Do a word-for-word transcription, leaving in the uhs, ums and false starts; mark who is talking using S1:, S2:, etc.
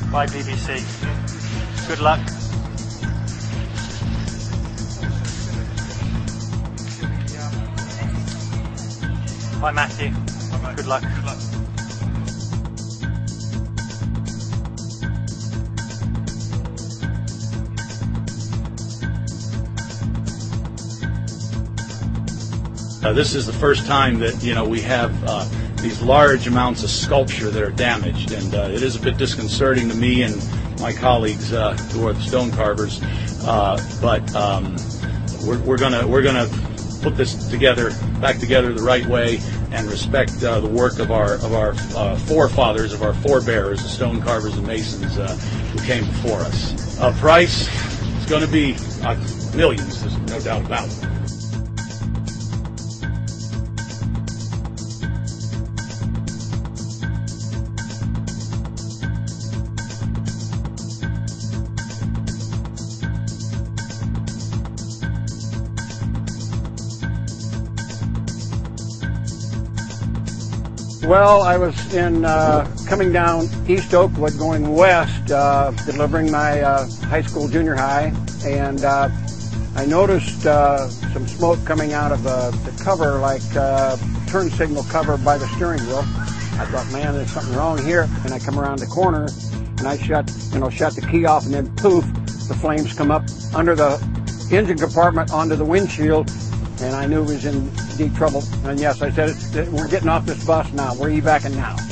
S1: by B B C. Good luck. Bye, Matthew. Bye, good luck. Good luck.
S2: Uh, this is the first time that, you know, we have uh, these large amounts of sculpture that are damaged, and uh, it is a bit disconcerting to me and my colleagues uh, who are the stone carvers. Uh, but um, we're, we're gonna we're gonna put this together, back together the right way, and respect uh, the work of our of our uh, forefathers, of our forebears, the stone carvers and masons uh, who came before us. Uh, price is going to be uh, millions, there's no doubt about it.
S3: Well, I was in uh, coming down East Oakwood, going west, uh, delivering my uh, high school junior high, and uh, I noticed uh, some smoke coming out of uh, the cover, like uh, turn signal cover by the steering wheel. I thought, man, there's something wrong here. And I come around the corner, and I shut, you know, shut the key off, and then poof, the flames come up under the engine compartment onto the windshield. And I knew it was in deep trouble. And yes, I said, it's, we're getting off this bus now. We're evacuating now.